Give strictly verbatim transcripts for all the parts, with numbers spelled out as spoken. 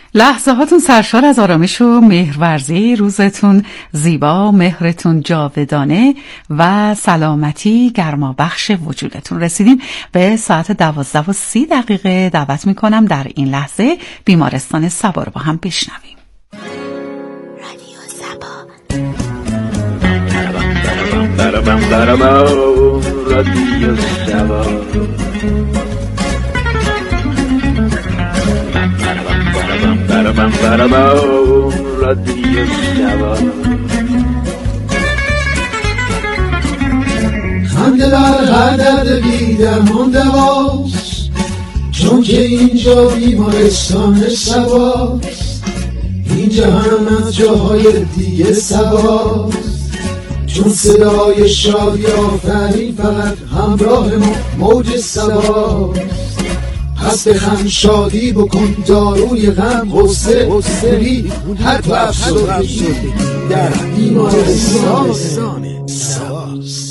لحظه هاتون سرشار از آرامش و مهرورزی، روزتون زیبا، مهرتون جاودانه و سلامتی گرما بخش وجودتون. رسیدیم به ساعت دوازده و سی دقیقه. دعوت میکنم در این لحظه بیمارستان صبا رو با هم بشنویم. رادیو صبا، رادیو صبا، برابم برابم رادیو صبا. خنده در هر درد بی‌درمان دواست، چون که اینجا بیمارستان صباست. این جهان از جاهای دیگه صباست، چون صدای شادی آفرین فقط همراه ما موج صباست. پس بخند شادی بکن، داروی غم غصه غصه‌ای حتی افسردگی در بیمارستان صباست.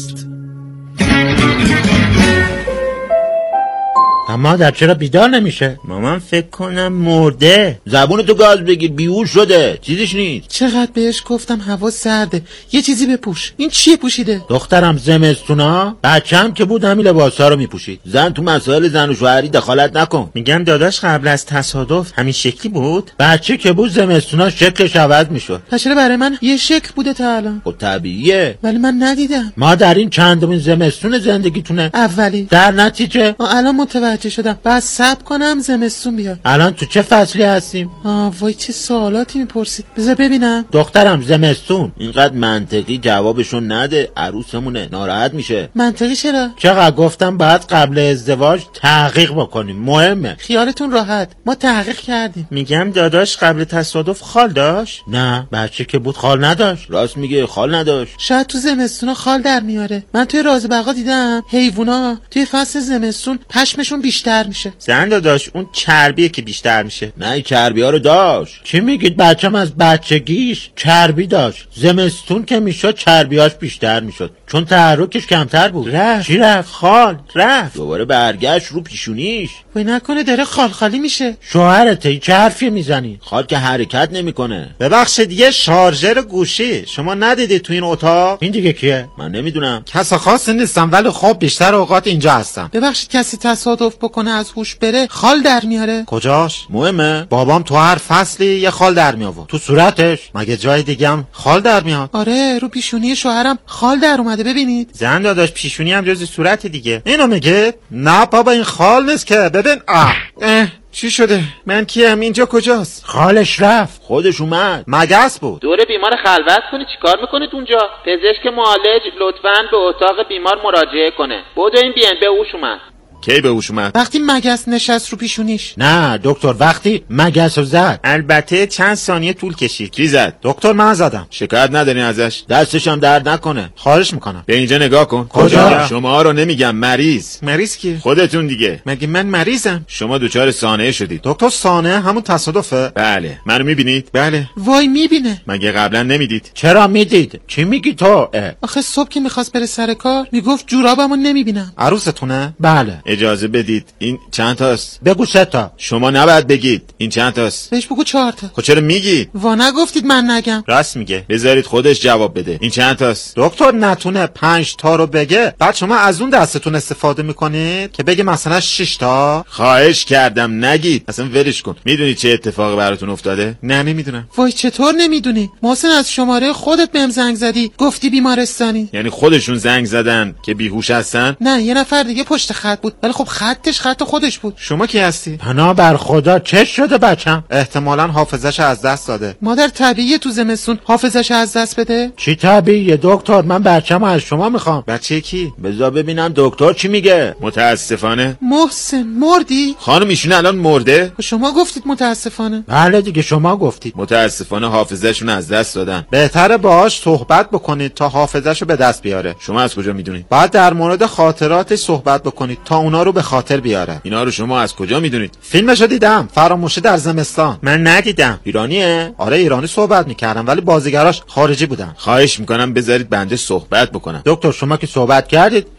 مادر چرا بیدار نمیشه؟ مامان فکر کنم مرده. زبونتو گاز بگیر، بیهوش شده، چیزیش نیست. چقدر بهش گفتم هوا سرده، یه چیزی بپوش. این چیه پوشیده؟ دخترم زمستونا بچه‌م که بود همین لباسا رو میپوشید. زن تو مسائل زن و شوهری دخالت نکن. میگم داداش قبل از تصادف همین شکلی بود؟ بچه که بود زمستونا شکلش عوض میشد. پس چرا برای من یه شکل بوده تا الان؟ خب طبیعیه. ولی من ندیدم. ما در این چندمین زمستون زندگیتونه؟ اولی. در نتیجه الان متوجه شدم. بعد صبر کنم زمستون بیاد. الان تو چه فصلی هستیم؟ آه وای چه سوالاتی میپرسید. بذار ببینم. دخترم زمستون. اینقدر منطقی جوابشون نده، عروسمونه ناراحت میشه. منطقی چرا؟ چقدر گفتم بعد قبل ازدواج تحقیق بکنیم، مهمه. خیالتون راحت، ما تحقیق کردیم. میگم داداش قبل تصادف خال داشت؟ نه بچه که بود خال نداشت. راست میگه، خال نداشت. شاید تو زمستون خال در میاره. من توی راز بقا دیدم حیوونا توی فصل زمستون پشمشون بیشتر میشه. زن داداش اون چربیه که بیشتر میشه. نه این چربی ها رو داشت. چی میگید؟ بچم از بچگیش چربی داشت. زمستون که میشد چربیاش بیشتر میشد چون تحرکش کمتر بود. رفت. چی رفت؟ خال رفت. دوباره برگشت رو پیشونیش. وای نکنه داره خال خالی میشه. شوهرته چه حرفی میزنی؟ خال که حرکت نمیکنه. ببخشید یه شارژر گوشی شما ندیدید تو این اتاق؟ این دیگه کیه؟ من نمیدونم. کس خاصی نیستم ولی خب بیشتر اوقات اینجا هستم. ببخشید کسی تصادف بکنه از هوش بره خال در میاره؟ کجاش؟ مهمه؟ بابام تو هر فصلی یه خال در می آورد. تو صورتش؟ مگه جای دیگه هم خال در میاد؟ آره رو پیشونی شوهرم خال در اومده ببینید. زن داداش پیشونی هم جز صورت دیگه. اینو میگه؟ نه بابا این خال نیست که. ببین آه اه چی شده؟ من کیم؟ اینجا کجاست؟ خالش رفت. خودش اومد. مگس بود. دور بیمار خلوت کنی چیکار میکنید اونجا؟ پزشک معالج لطفاً به اتاق بیمار مراجعه کنه. بدو این بیان به هوش اومد. کی به هوش اومد؟ وقتی مگس نشست رو پیشونیش. نه دکتر وقتی مگس رو زد. البته چند ثانیه طول کشید. کی زد؟ دکتر من زدم. شکایت ندارین ازش؟ دستش هم درد نکنه. خواهش میکنم. به اینجا نگاه کن. کجا؟ شما رو نمیگم، مریض. مریض کی؟ خودتون دیگه. مگه من مریضم؟ شما دوچار سانحه شدید. دکتر سانحه همون تصادفه؟ بله. منو میبینید؟ بله. وای میبینه. مگه قبلا نمیدید؟ چرا میدید؟ چی میگی تو؟ آخه صبح که میخواست بره سر کار میگفت جورابمو نمیبینم. عروستونه؟ بله. اجازه بدید. این چند تاست؟ بگو سه تا. شما نباید بگید. این چند تاست؟ بهش بگو چهار تا. خب چرا میگی؟ وا نگفتید من نگم. راست میگه. بذارید خودش جواب بده. این چند تاست؟ دکتر نتونه پنج تا رو بگه بعد شما از اون دستتون استفاده میکنید که بگه مثلا شش تا. خواهش کردم نگید. اصلا ولش کن. میدونی چه اتفاقی براتون افتاده؟ نه نمیدونم. وای چطور نمیدونی؟ محسن از شماره خودت بهم زنگ زدی گفتی بیمارستانی. یعنی خودشون زنگ زدن که بیهوش هستن؟ نه یه نفر دیگه پشت خط بود ولی خب خطش خط خودش بود. شما کی هستی؟ پناه بر خدا چه شده بچم؟ احتمالاً حافظش از دست داده. مادر طبیعیه تو زمستون حافظش از دست بده؟ چی طبیعیه دکتر؟ من بچه‌مو از شما میخوام. بچه کی؟ بذار ببینم دکتر چی میگه. متاسفانه. محسن مردی؟ خانم ایشون الان مرده؟ شما گفتید متاسفانه. بله دیگه شما گفتید. متاسفانه حافظه‌شون از دست دادن. بهتره باهاش صحبت بکنید تا حافظه‌شو به دست بیاره. شما از کجا میدونید؟ بعد در مورد خاطراتش صحبت بکنید تا اونا رو به خاطر بیاره. اینا رو شما از کجا میدونید؟ فیلمشو دیدم، فراموشی در زمستان. من ندیدم. ایرانیه؟ آره ایرانی صحبت میکردن ولی بازیگراش خارجی بودن. خواهش میکنم بذارید بنده صحبت بکنم. دکتر شما که صحبت کردید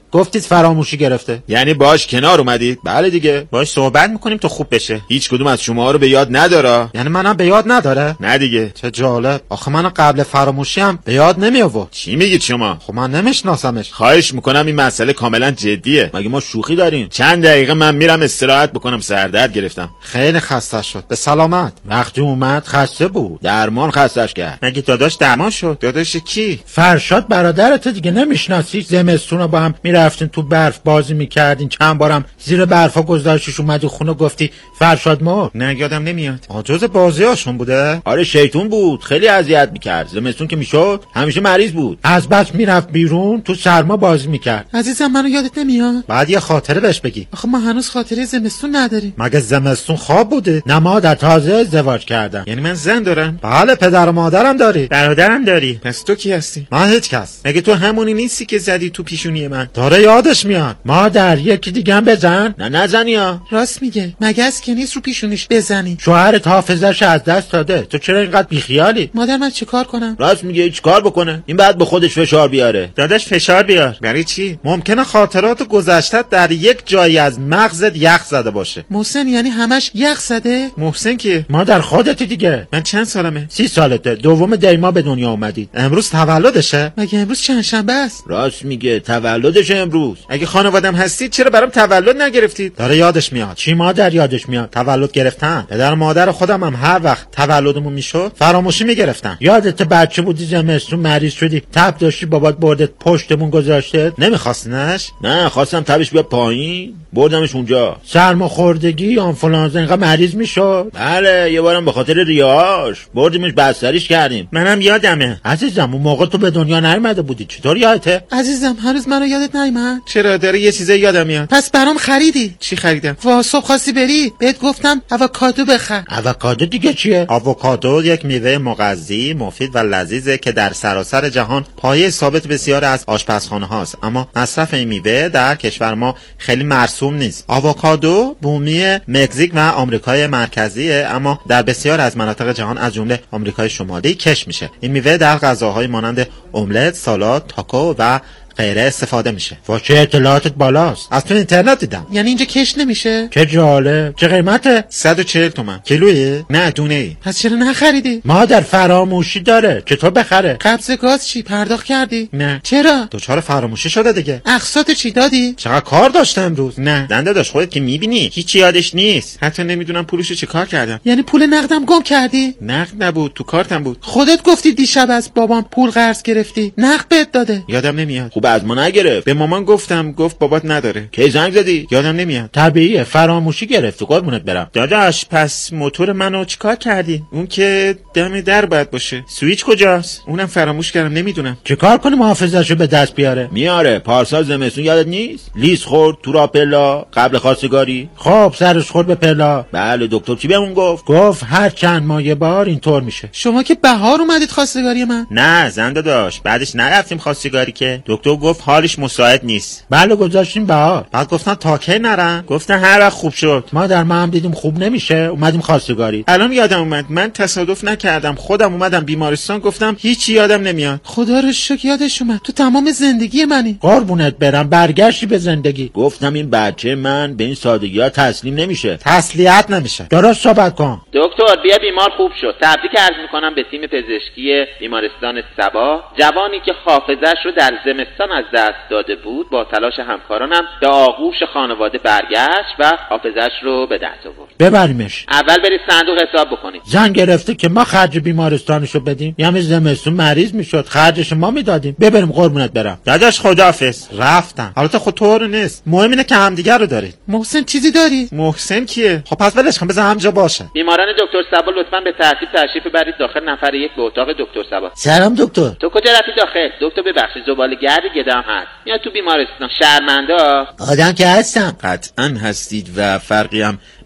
گفتید فراموشی گرفته. یعنی باش کنار اومدید؟ بله دیگه، باش صحبت میکنیم تا خوب بشه. هیچ کدوم از شما رو به یاد نداره؟ یعنی منم به یاد نداره؟ نه دیگه. چه جالب. آخه من قبل فراموشی هم به یاد نمی آورد. چی میگید شما؟ خب من نمیشناسمش. خواهش میکنم این مسئله کاملا جدیه. مگه ما شوخی داریم؟ چند دقیقه من میرم استراحت بکنم، سردرد گرفتم. خیلی خسته شد. به سلامت. وقتی اومد خسته بود، درمان خستش کرد. مگه داداش درمان شد؟ داداش کی؟ فرشاد برادرت دیگه نمیشناسی؟ زمستون با هم میرفتین تو برف بازی میکردین، چند بارم زیر برفا گذاشتیش اومدی خونه گفتی فرشاد مرد. نه یادم نمیاد. آجوز بازیاشون بوده؟ آره شیطون بود، خیلی اذیت میکرد. زمستون که میشد همیشه مریض بود. از بس میرفت بیرون تو سرما بازی میکرد. عزیزم منو یادت نمیاد؟ بعد یه خاطره بهش بگی. آخه ما هنوز خاطره زمستون نداریم. مگه زمستون خواب بوده؟ نه مادر، تازه ازدواج کردم. یعنی من زن دارم؟ بله پدر و مادرم داری. برادرم داری؟ پس تو کی هستی؟ من هیچ کس. مگه تو همونی نیستی که زدی تو پیشونی من؟ داره یادش میاد. مادر یکی دیگه هم بزن. نه نزنی ها. راست میگه. مگه از که نیست رو پیشونیش بزنی؟ شوهرت حافظش از دست داده، تو چرا اینقدر بیخیالی؟ مادر من چیکار کنم؟ راست میگه، هیچ کار بکنه؟ این بعد به خودش فشار بیاره. داداش فشار بیار. برای چی؟ ممکنه خاطرات گذشته در یک جایی از مغزت یخ زده باشه. محسن یعنی همش یخ زده؟ محسن کیه؟ مادر خودتی دیگه. من چند سالمه؟ سی سالته، دوم دیما به دنیا اومدی. امروز تولدشه؟ مگه امروز چند شنبه است؟ راست میگه، تولدش امروز. اگه خانوادم هستید چرا برام تولد نگرفتید؟ داره یادش میاد. چی مادر یادش میاد؟ تولد گرفتن. پدر و مادر خودم هم هر وقت تولدمون میشد فراموشی میگرفتن. یادت بچه بودی زمستون مریض شدی، تب داشتی بابات بردت پشتمون گذاشته؟ نمیخواستینش؟ نه خواستم تبش بیاد پایین، بردمش اونجا. سرماخوردگی، آنفولانزا، اینقدر مریض میشد؟ بله یه بارم به خاطر ریاش بردیمش بستریش کردیم. منم یادمه. عزیزم اون موقع تو به دنیا نیومده بودی، چطور یادته؟ عزیزم هنوز منو یادت نیومد؟ چرا؟ داره یه چیزایی یادم میاد. پس برام خریدی؟ چی خریدم؟ وا صبح خواستی بری بهت گفتم آووکادو بخر. آووکادو دیگه چیه؟ آووکادو یک میوه مغذی مفید و لذیذه که در سراسر جهان پایه ثابت بسیار از آشپزخانه هاست، اما مصرف این میوه در کشور ما خیلی مرسوم نیست. آووکادو بومی مکزیک و آمریکای مرکزیه، اما در بسیار از مناطق جهان از جمله آمریکای شمالی کشت میشه. این میوه در غذاهای مانند املت، سالاد، تاکو و غیره استفاده میشه. با چه اطلاعاتت بالاست؟ از تو اینترنت دیدم. یعنی اینجا کشت نمیشه؟ چه جالب. چه قیمته؟ صد و چهل تومن. کیلویی؟ نه دونه ای. پس چرا نخریدی؟ مادر فراموشی داره، چطور بخره؟ قبض گاز چی پرداخت کردی؟ نه. چرا؟ دچار فراموشی شده دیگه. اقساط چی دادی؟ چقدر کار داشته امروز؟ نه دنده داشت، خودت که میبینی هیچ یادش نیست. حتی نمیدونم پولشو چه کار کردم. یعنی پول نقدم گم کردی؟ نقد نبود، تو کارتم بود. خودت گفتی دیشب از بابام پول قرض گرفتی. نقد بهت داده؟ یادم نمیاد. خوب از ما نگرفت. به مامان گفتم، گفت بابات نداره. کی زنگ زدی؟ یادم نمیاد. طبیعیه، فراموشی گرفتی، قربونت برم. داداش پس موتور منو چیکار کردی؟ اون که دم در باید باشه. سوئیچ کجاست؟ اونم فراموش کردم، نمیدونم. چیکار کنیم حافظه‌شو به دست بیاره؟ میاره. پارسال زمستون یادت نیست؟ لیز خورد تو راپلا قبل خواستگاری. خب سرش خورد به پلا. بله دکتر چی بهمون گفت؟ گفت هر چند ماه یه بار اینطور میشه. شما که بهار اومدید خواستگاری من؟ نه زن داداش، بعدش نرفتیم خواستگاری که دکتر گفت حالش مساعد نیست. بله گذاشتیم بهار. بعد گفتن تا کی نرن؟ گفتن هر وقت خوب شد. ما در ما هم دیدیم خوب نمیشه، اومدیم خواستگاری. الان یادم اومد، من تصادف نکردم، خودم اومدم بیمارستان، گفتم هیچی یادم نمیاد. خدا رو شکر یادش اومد. تو تمام زندگی منی. قربونت برم، برگشتی به زندگی. گفتم این بچه من به این سادگی ها تسلیم نمیشه. تسلیت نمیشه. درست صحبت کن. دکتر بیا بیمار خوب شد. تبریک عرض میکنم به تیم پزشکی بیمارستان سبا. جوانی که حافظه‌اش رو در زمستان از دست داده بود با تلاش همکارانم به آغوش خانواده برگشت و حافظه‌اش رو به دست آورد. ببریمش. اول برید صندوق حساب بکنید. زن گرفته که ما خرج بیمارستانشو بدیم، یعنی زمستون مریض میشد خرجش ما میدادیم. ببریم قربونت برم. داداش خداحافظ. رفتن. حالا تو خود تو رو نیست، مهم اینه که همدیگه رو دارید. محسن چیزی داری؟ محسن کیه؟ خب پس ولش کن، بذار همینجا باشه. بیماران دکتر سبا لطفاً به ترتیب تشریف ببرید داخل. نفر یک به اتاق دکتر سبا. سلام دکتر. تو کجا رفتی داخل؟ دکتر ببخشید زباله‌گرد گدام هست. میاد تو بیمارستان. شرمنده. آدم که هستم. قطعا هستید و فرقی هم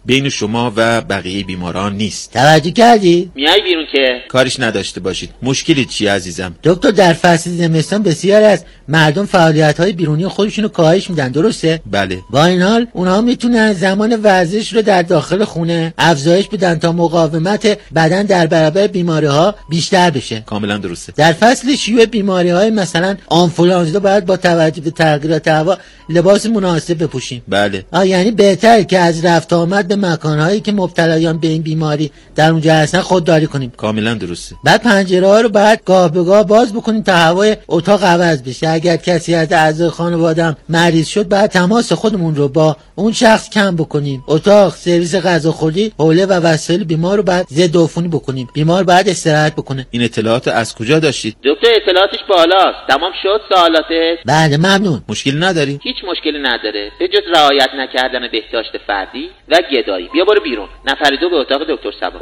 بین شما و بقیه بیماران نیست. توجه کردی؟ میای بیرون که کاریش نداشته باشید. مشکلی چیه عزیزم؟ دکتر در فصل زمستان بسیاری از مردم فعالیت‌های بیرونی خودشونو کاهش میدن، درسته؟ بله. با این حال اونها میتونن زمان ورزش رو در داخل خونه افزایش بدن تا مقاومت بدن در برابر بیماری‌ها بیشتر بشه. کاملا درسته. در فصل شیوع بیماری‌های مثلا آنفولانزا باید با توجه به تغییرات هوا لباس مناسب بپوشیم. بله. آ یعنی بهتره که از رفت آمد به مکان‌هایی که مبتلایان به این بیماری در اونجا هستن خودداری کنیم. کاملا درسته. بعد پنجره‌ها رو بعد گاه به گاه باز بکنیم تا هوای اتاق عوض بشه. اگر کسی از اعضای خانواده‌ام مریض شد بعد تماس خودمون رو با اون شخص کم بکنیم. اتاق، سرویس غذاخوری، حوله و وسایل بیمار رو بعد ضد عفونی بکنیم. بیمار بعد استراحت بکنه. این اطلاعات از کجا داشتید؟ دکتر اطلاعاتش بالاست. تمام شد سوالاتت؟ بله ممنون. مشکل نداری؟ هیچ مشکلی نداره به جز رعایت نکردن بهداشت فردی و گدایی. بیا برو بیرون. نفر دو به اتاق دکتر صبا.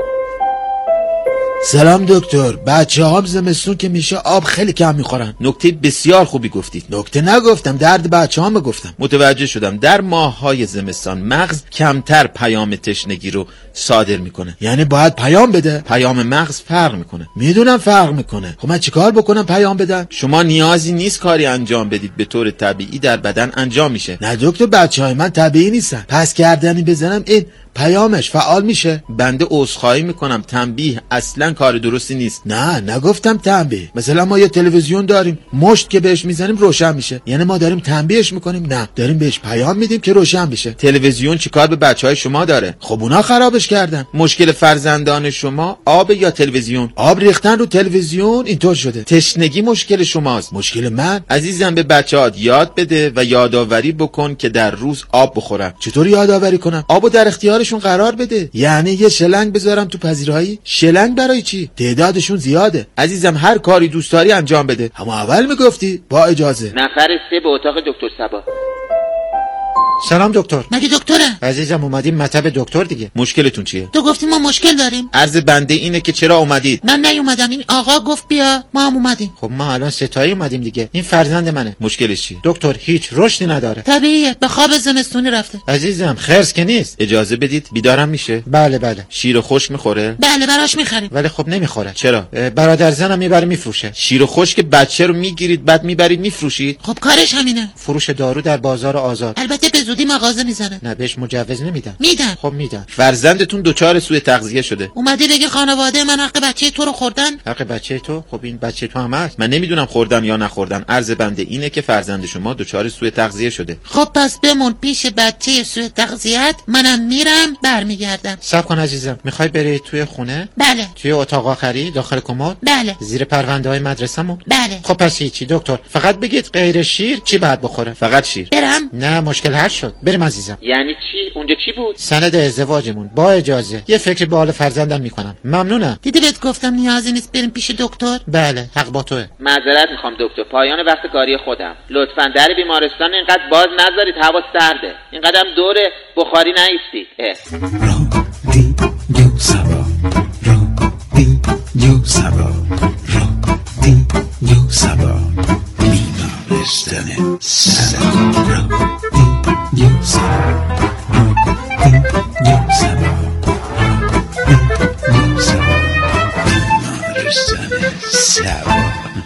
سلام دکتر. بچه هم زمستون که میشه آب خیلی کم میخورن. نکته بسیار خوبی گفتید. نکته نگفتم، درد بچه هم گفتم. متوجه شدم. در ماه‌های زمستان مغز کمتر پیام تشنگی رو صادر میکنه. یعنی باید پیام بده؟ پیام مغز فرق میکنه. میدونم فرق میکنه. خب من چیکار بکنم پیام بدم؟ شما نیازی نیست کاری انجام بدید، به طور طبیعی در بدن انجام میشه. نه دکتر، بچهای من طبیعی نیستن. پس گردنی بزنم این پیامش فعال میشه. بنده عذرخواهی میکنم، تنبیه اصلا کار درستی نیست. نه نگفتم تنبیه. مثلا ما یه تلویزیون داریم، مشت که بهش میزنیم روشن میشه، یعنی ما داریم تنبیهش میکنیم؟ نه، داریم بهش پیام میدیم که روشن بشه. تلویزیون چیکار به بچهای شما داره؟ خب اونا خرابش کردن. مشکل فرزندان شما آب یا تلویزیون؟ آب ریختن رو تلویزیون اینطور شده. تشنگی مشکل شماست. مشکل من؟ عزیزم به بچه‌هات یاد بده و یادآوری بکن که در روز آب بخورن. چطور یادآوری کنم؟ آبو در اختیارشون قرار بده. یعنی یه شلنگ بذارم تو پذیرایی؟ شلنگ برای چی؟ تعدادشون زیاده. عزیزم هر کاری دوست داری انجام بده. اما اول میگفتی با اجازه. نفر سه به اتاق دکتر صبا. سلام دکتر. مگه دکتره؟ عزیزم اومدیم مطب دکتر دیگه. مشکلتون چیه؟ تو گفتی ما مشکل داریم. عرض بنده اینه که چرا اومدید؟ من نیومدم، این آقا گفت بیا، ما هم اومدیم. خب ما الان ستایی اومدیم دیگه. این فرزند منه. مشکلش چیه؟ دکتر هیچ رشدی نداره. طبیعیه، به خواب زمستونی رفته. عزیزم خرس که نیست. اجازه بدید بیدارم میشه؟ بله بله. شیر خشک میخوره؟ بله براش میخریم. ولی خب نمیخوره. چرا؟ برادر زنم میبره میفروشه. شیر خشک بچه رو میگیرید بعد میبرید میفروشید؟ خب کارش همینه. فروش دارو در بازار آزاد. البته به زودی مغازه میزنه. نه بهش مجوز نمیدن. میدن. خب میدن. فرزندتون دچار سوء تغذیه شده. اومده بگه خانواده من حق بچه تو رو خوردن. حق بچه تو؟ خب این بچه تو هم هست. من نمیدونم خوردن یا نخوردن. عرض بنده اینه که فرزند شما دچار سوء تغذیه شده. خب پس بمون پیش بچه سوء تغذیت، منم میرم برمیگردم. صبر کن عزیزم. میخوای بری توی خونه؟ بله. توی اتاق آخری داخل کمد؟ بله. زیر پرونده های مدرسه‌مون؟ بله. خب پس هیچی دکتر. فقط بگید غیر شیر چی باید بخوره؟ فقط شیر. برم؟ نه مشکل حل شد. بریم عزیزم. یعنی چی؟ اونجا چی بود؟ سند ازدواجمون. با اجازه یه فکر به حال فرزندم میکنم. ممنونم. دیدی بهت گفتم نیازی نیست بریم پیش دکتر. بله حق با توه. معذرت میخوام دکتر، پایان وقت کاری خودم. لطفاً در بیمارستان اینقدر باز نذارید، هوا سرده. اینقدر دور بخاری نیستید. رادیو سبا، رادیو سبا، رادیو سبا، بیمارستان سبا، رادیو سبا، رادیو سبا، رادیو سبا، بیمارستان سبا.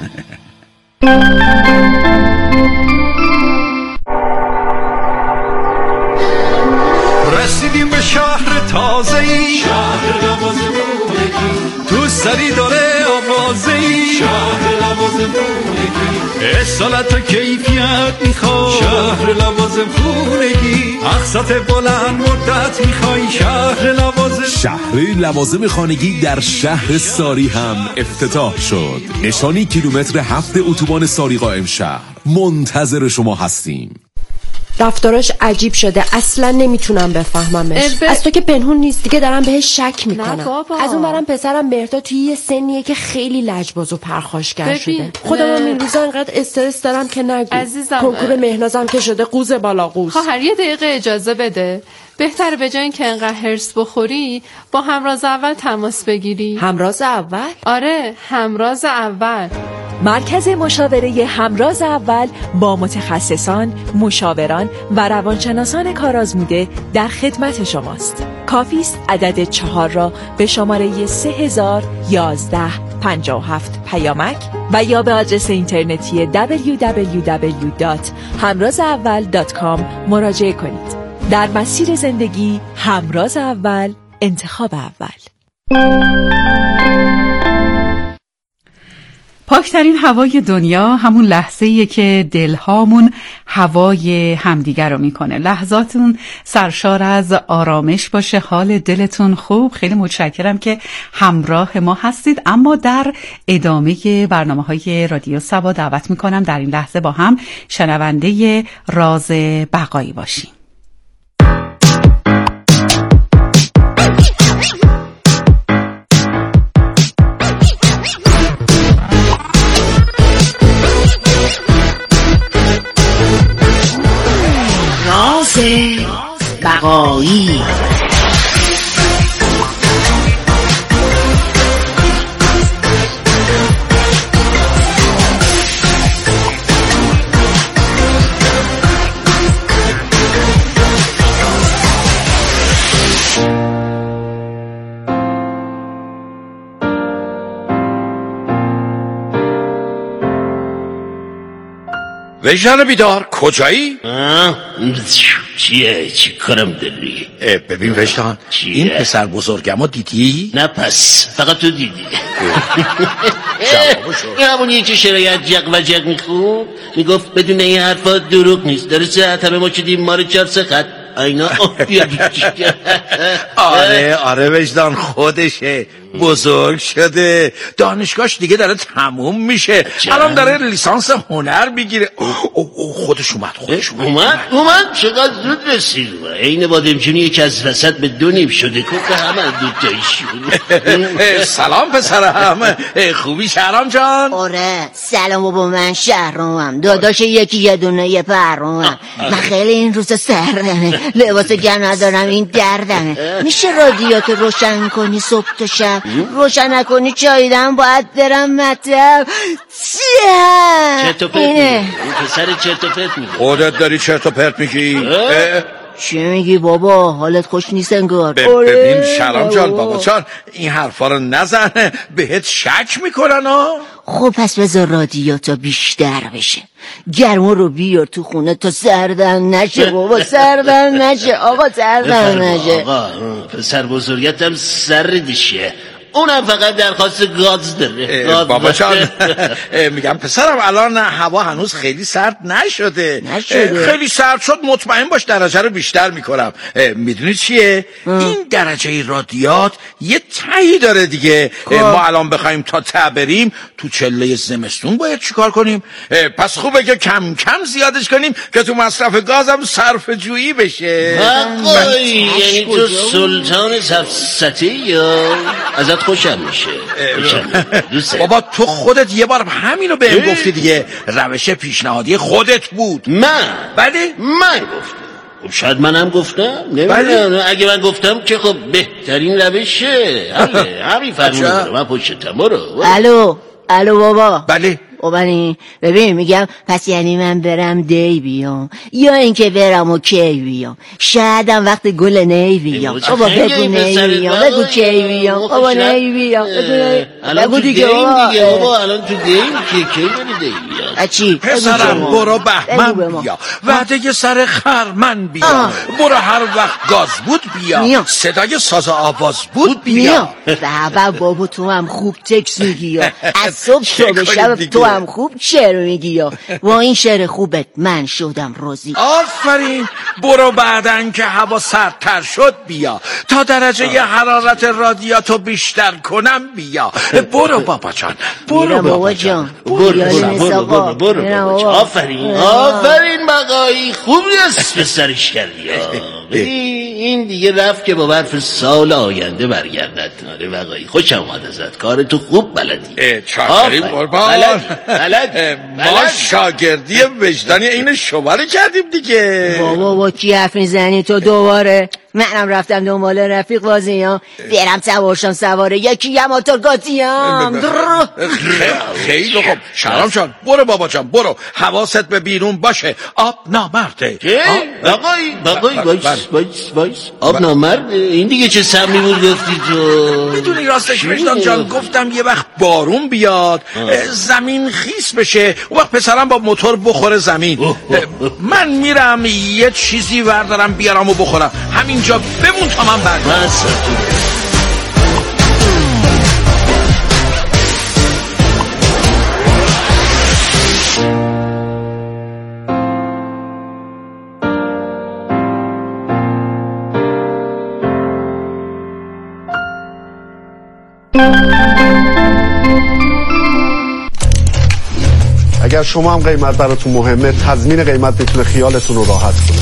رسیدیم به شهر تازه‌ای، شهر لوازمونگی، تو سری داره آوازه‌ای، شهر لوازمونگی، اصالت و کیفیت میخوای، شهر لوازم خونگی، اقساط بلند مدت میخوای، شهر لوازم. شهر لوازم خانگی در شهر ساری هم افتتاح شد. نشانی کیلومتر هفت اتوبان ساری قائم شهر. منتظر شما هستیم. رفتاراش عجیب شده، اصلا نمیتونم بفهممش. البه... از تو که پنهون نیست دیگه، دارم بهش شک میکنم. نه بابا. از اون برم پسرم مهرداد توی یه سنیه که خیلی لجباز و پرخاشگر شده. خودم این روزا انقدر استرس دارم که نگو. عزیزم کنکور مهنازم که شده قوز بالا قوز. خواهر یه دقیقه اجازه بده. بهتره به جای اینکه انقدر هرس بخوری با همراز اول تماس بگیری. همراز اول؟ آره همراز اول. مرکز مشاوره همراز اول با متخصصان، مشاوران و روانشناسان کارآزموده در خدمت شماست. کافی است عدد چهار را به شماره سه هزار یازده پنجاه و هفت پیامک و یا به آدرس اینترنتی دبلیو دبلیو دبلیو دات همراز اول دات کام مراجعه کنید. در مسیر زندگی همراز اول، انتخاب اول. پاکترین هوای دنیا همون لحظه‌ایه که دلهامون هوای همدیگر رو میکنه. لحظاتون سرشار از آرامش باشه، حال دلتون خوب. خیلی متشکرم که همراه ما هستید. اما در ادامه برنامه‌های رادیو صبا دعوت میکنم در این لحظه با هم شنونده راز بقایی باشیم. بقایی وجدان بیدار کجایی؟ چیه؟ چی کارم داری؟ ببین وجدان، این پسر بزرگمو دیدی؟ نه پس فقط تو دیدی. این همونیه که شرایط جق و جق میخون میگفت بدون این حرفا دروغ نیست، داره ساعت همه ما شدیم ما رو چهار سه خط اینا. آره آره وجدان خودشه، بزرگ شده، دانشگاهش دیگه داره تموم میشه، الان داره لیسانس هنر میگیره. خودش اومد خودش اومد اومد اومد چقدر زود رسید. این بادمجونی یکی از وسط به دو نیم شده که همه دوتایشون. سلام پسرم، خوبی شهرام جان؟ آره سلام بابا، من شهرامم، داداش یکی یه دونه یه پرامم. من خیلی این روز سردمه، لباس گرم ندارم، این دردمه. میشه رادیات روشن کنی صبح تا شب؟ روشن نکنی چاییدم باید برم مطب. چرت و پرت میگی؟ این پسر چرت و پرت میگی. خودت داری چرت و پرت میگی؟ چی میگی بابا؟ حالت خوش نیست انگار. ببین شهرام جان، بابا جان این حرفا رو نزن، بهت شک میکنن ها. خب پس بذار رادیاتا بیشتر بشه، گرما رو بیار تو خونه تا سردن نشه بابا، سردن نشه آقا، سردن نشه. آقا پسر بزرگتم سردشه، اونم فقط درخواست گاز داره. گاز بابا جان میگم پسرم الان هوا هنوز خیلی سرد نشده. نشده خیلی سرد شد مطمئن باش درجه رو بیشتر میکنم. میدونی چیه؟ اه. این درجه رادیات یه تایی داره دیگه. ما الان بخوایم تا ته بریم تو چله زمستون باید چیکار کنیم؟ پس خوبه که کم کم زیادش کنیم که تو مصرف گازم صرف جویی بشه. آقای یعنی تو سلطان سفسطه یا ازت خوشم میشه. بابا تو خودت یه بار همینو بهم گفتی دیگه، روش پیشنهادی خودت بود. من؟ بله من گفتم. خب شاید منم گفتم، نمیدونم. اگه من گفتم که خب بهترین روشه. همین فرمونه من پشتم. برو الو الو بابا. بله بابا ببین میگم پس یعنی من برم دی بیام یا اینکه برم و کی بیام؟ شایدم وقت گل نی بیام. بابا بگو نی بیام، بگو کی بیام. بابا نی بیام بگو دیگه. بابا الان تو دی کی کی بری دی بیام؟ اچی پسرم برو بهمن بیا، وعده سر خرمن بیا، برو هر وقت گاز بود بیا، صدای ساز آواز بود بیا. بابا بابا تو هم خوب تکس میگی، از صبح تا به شب تو هم خوب شعر میگی. یا با این شعر خوبت من شدم راضی. آفرین. برو بعدن که هوا سردتر شد بیا، تا درجه آه. حرارت رادیاتو بیشتر کنم بیا. برو بابا جان، برو بابا جان، برو برو برو برو. آفرین آفرین بقایی، خوبی است به سرش کردی. این دیگه رفت که با برف سال آینده برگردد. آره بقایی خوشم اومد ازت، کار تو خوب بلدی. چاکری قربان. ما شاگردی وجدانی این شما رو کردیم دیگه. بابا با کی حرف میزنی تو دوباره؟ منم رفتم دنبال رفیق بازی ها، برم سوارشان سواره یکی یه موتور گاتی هم. خیلی خوب شهرام جان، برو بابا جان برو، حواست به بیرون باشه، آب نامرده. بقای بقای وایس وایس وایس آب نامرد؟ این دیگه چه سمی بود گفتی تو؟ میدونی راستش وجدان جان، گفتم یه وقت بارون بیاد زمین خیس بشه، اون وقت پسرم با موتور بخوره زمین. من میرم یه چیزی وردارم بیارم و بخورم، همینجا بمون تا من برگردم. اگر شما هم قیمت براتون مهمه، تضمین قیمت میتونه خیالتون رو راحت کنه.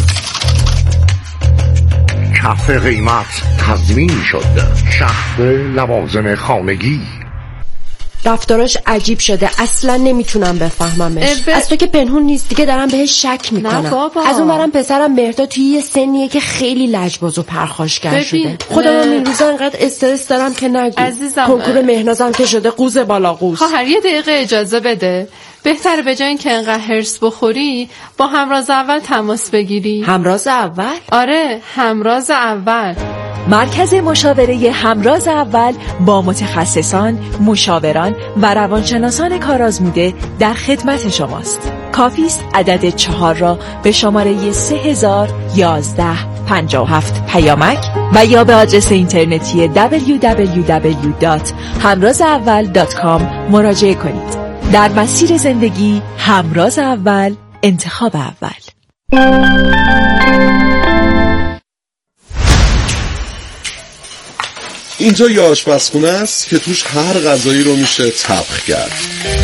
کف قیمت تضمین شد. شهر لوازم خانگی. رفتاراش عجیب شده، اصلا نمیتونم بفهممش. ب... از تو که پنهون نیست دیگه، دارم بهش شک میکنم. از اون برم پسرم مهرداد توی یه سنیه که خیلی لجباز و پرخاشگر شده. خودم این روزا انقدر استرس دارم که نگو. عزیزم کنکور مهنازم که شده قوز بالا قوز. خواهر یه دقیقه اجازه بده. بهتره به جای اینکه انقدر هرس بخوری با همراز اول تماس بگیری. همراز اول؟ آره، همراز اول. مرکز مشاوره همراز اول با متخصصان، مشاوران و روانشناسان کارآزموده در خدمت شماست. کافی است عدد چهار را به شماره سه هزار یازده پنجاه و هفت پیامک و یا به آدرس اینترنتی دبلیو دبلیو دبلیو دات همراز اول دات کام مراجعه کنید. در مسیر زندگی همراز اول، انتخاب اول. اینجا یه آشپزخونه است که توش هر غذایی رو میشه طبخ کرد.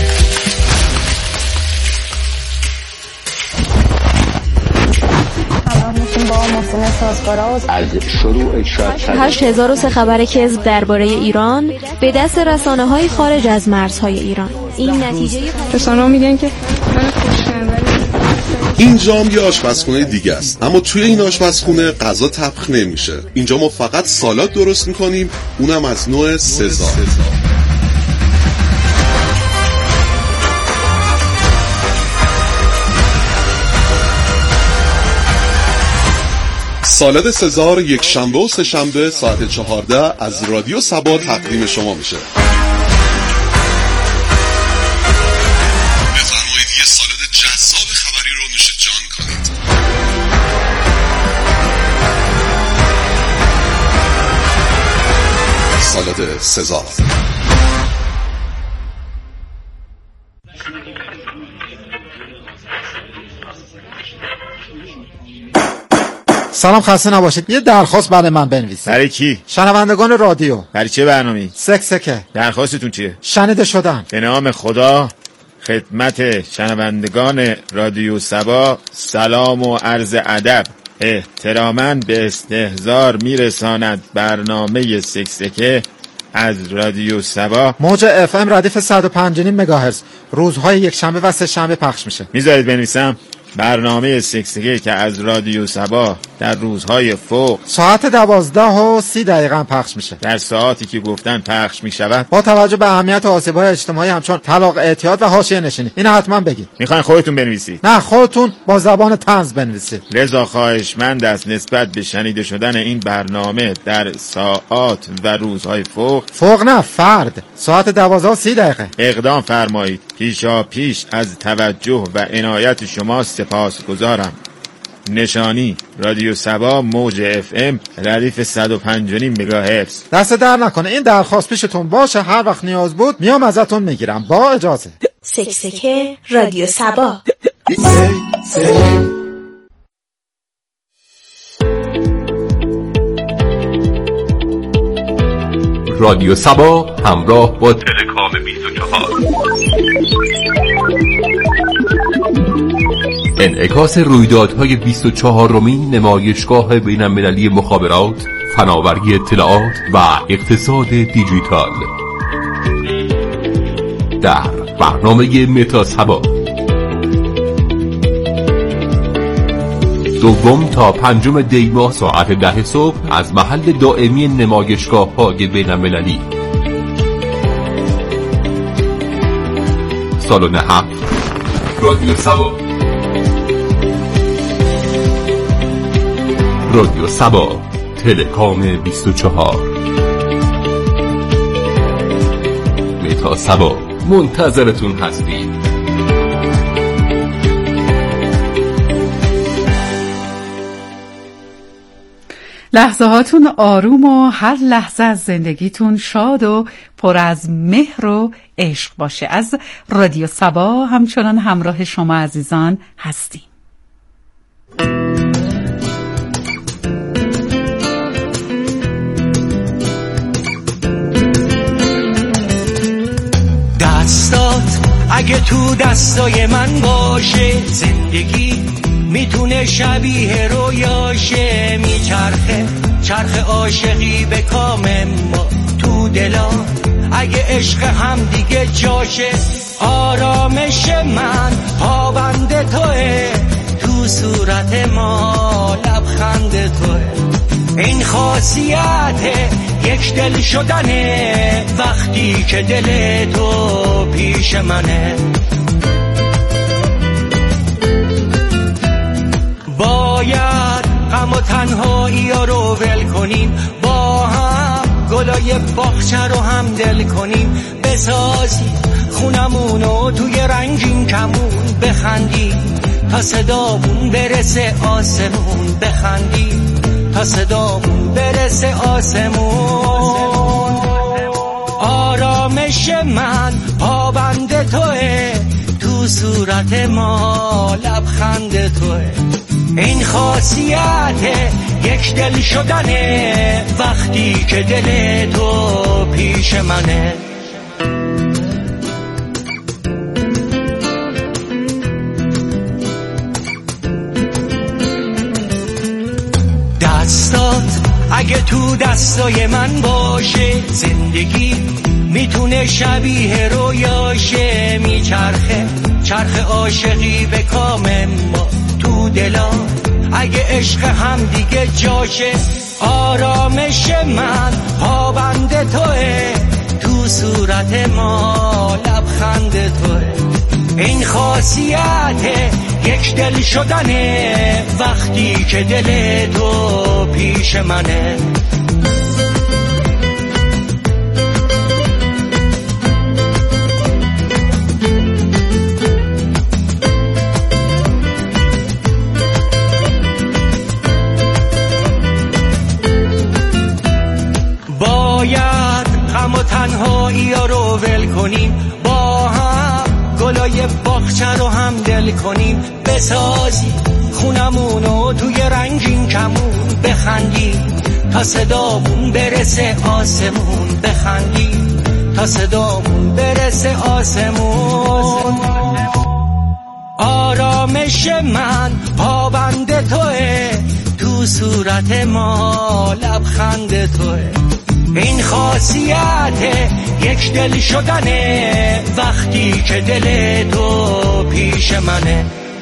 از شروع هشت هزار و سه خبر کذب درباره ایران به دست رسانه‌های خارج از مرزهای ایران. این نتیجه رسانه‌ها میگن که اینجا هم یه آشپزخونه دیگه است، اما توی این آشپزخونه غذا طبخ نمیشه. اینجا ما فقط سالاد درست میکنیم، اونم از نوع سزار. سالاد سزار یک شنبه و سه شنبه ساعت چهارده از رادیو سبا تقدیم شما میشه. بفرمایید یه سالاد جذاب خبری رو نوش جان کنید. سالاد سزار. سلام، خسته نباشید. یه درخواست برای من بنویسید. برای کی؟ شنوندگان رادیو. برای چه برنامه‌ای؟ سکسکه. درخواستتون چیه؟ شنیده شدن. به نام خدا خدمت شنوندگان رادیو سبا سلام و عرض ادب. احتراما به استحضار میرساند برنامه سکسکه از رادیو سبا. موج اف ام ردیف صد و پنج و نیم مگاهرتز روزهای یک شنبه و سه شنبه پخش میشه. میذارید بنویسم؟ برنامه سکسکه که از رادیو سبا در روزهای فوق ساعت دوازده و سی دقیقه پخش میشه. در ساعتی که گفتن پخش میشود با توجه به اهمیت آسیب‌های اجتماعی همچون طلاق، اعتیاد و حاشیه نشینی. اینو حتما بگید. میخواین خودتون بنویسید؟ نه، خودتون با زبان طنز بنویسید. رضا خواهشمند است نسبت به شنیده شدن این برنامه در ساعات و روزهای فوق فوق نه فرد ساعت دوازده و سی دقیقه اقدام فرمایید. پیشا پیش از توجه و عنایت شما سپاسگزارم. نشانی رادیو سبا موج اف ام ردیف صد و پنج و نیم مگاهرتز. دست در نکنه. این درخواست پیشتون باشه، هر وقت نیاز بود میام ازتون میگیرم. با اجازه. سکسکه رادیو سبا. رادیو سبا همراه با تلکام بیست و چهار. انعکاس رویدادهای بیست و چهارمین نمایشگاه بین‌المللی مخابرات، فناوری اطلاعات و اقتصاد دیجیتال در برنامه متا سبا. دوم تا پنجم دی ماه ساعت ده صبح از محل دائمی نمایشگاه های بین المللی. سالن هفت رادیو سبا. رادیو سبا، تلکام بیست و چهار. متا سبا منتظرتون هستیم. لحظه هاتون آروم و هر لحظه از زندگیتون شاد و پر از مهر و عشق باشه. از رادیو سبا همچنان همراه شما عزیزان هستیم. دستات اگه تو دستای من باشه، زندگی میتونه شبیه رویاشه. میچرخه چرخ عاشقی به کام ما تو دلا، اگه عشق هم دیگه جاشه. آرامش من پابند توه، تو صورت ما لبخند توه. این خاصیت یک دل شدنه، وقتی که دل تو پیش منه. باید غم و تنهایی ها رو ول کنیم، با هم گلای باغچه رو هم دل کنیم. بسازیم خونمونو توی رنگین کمون، بخندیم تا صدامون برسه آسمون. بخندیم تا صدامون برسه آسمون. آرامش من پابند توه، تو صورت ما لبخند توه. این خاصیت یک دل شدنه، وقتی که دل تو پیش منه. دستات اگه تو دستای من باشه، زندگی میتونه شبیه رویاشه. میچرخه چرخ عاشقی به کام ما تو دلا، اگه عشق هم دیگه جاشه. آرامش من پابند توه، تو صورت ما لبخند توه. این خاصیت یک دل شدنه، وقتی که دل تو پیش منه. باید غم و تنهایی ها رو ول کنیم، با هم گلای باغچه رو هم دل کنیم. بسازیم خونمونو توی رنگین کمون، بخندیم تا صدامون برسه آسمون. بخندیم تا صدامون برسه آسمون. آرامش من پابند توه، تو صورت ما لبخند توه. این خاصیت یک دل شدنه، وقتی که دل تو پیش منه.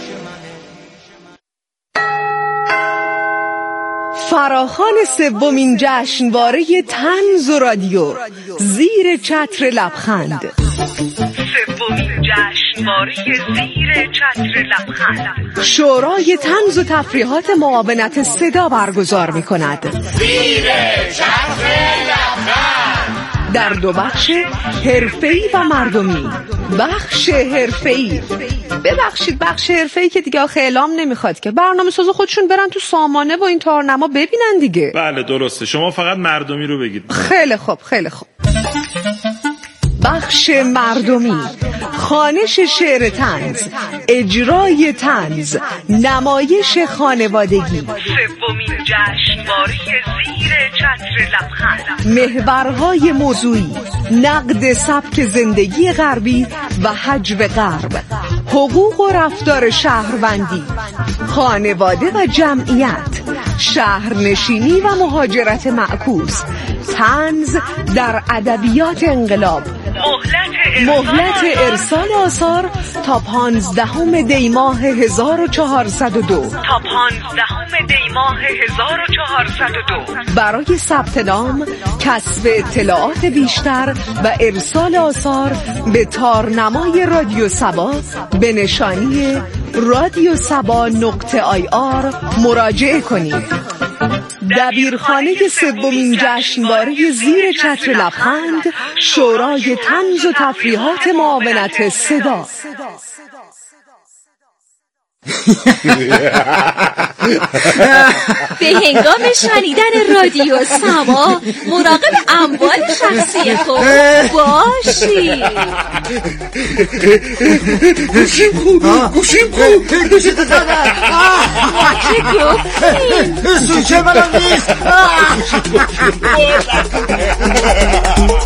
فراخوان سومین جشنواره طنز و رادیو، زیر چتر لبخند. سومین جشنواره زیر چتر لبخند، شورای طنز و تفریحات معاونت صدا برگزار می کند. زیر چتر لبخند در دو بخش، حرفه‌ای و مردمی. بخش حرفه‌ای، ببخشید بخش حرفه‌ای که دیگه آخه اعلام نمیخواد که برنامه سازا خودشون برن تو سامانه و این تارنما ببینن دیگه. بله درسته، شما فقط مردمی رو بگید. خیلی خوب خیلی خوب. بخش مردمی، خوانش شعر طنز، اجرای طنز، نمایش خانوادگی. سومین جشنواره زیر چتر لبخند، محورهای موضوعی، نقد سبک زندگی غربی و حجب غرب، حقوق و رفتار شهروندی، خانواده و جمعیت، شهرنشینی و مهاجرت معکوس، طنز در ادبیات انقلاب، مهلت ارسال آثار تا پانزدهم دی ماه هزار و چهارصد و دو تا پانزدهم دی ماه هزار و چهارصد و دو. برای ثبت نام، کسب اطلاعات بیشتر و ارسال آثار به تارنمای رادیو سبا به نشانی رادیو سبا نقطه آی آر مراجعه کنید. دبیرخانه سومین جشنواره زیر چتر لبخند، شورای طنز و تفریحات معاونت صدا. به هنگام شنیدن رادیو سبا مراقب اموال شخصی خود باشید. گوشیم خوب گوشیم خوب گوشت زدن. چه گفتیم؟ سوچه منم نیست.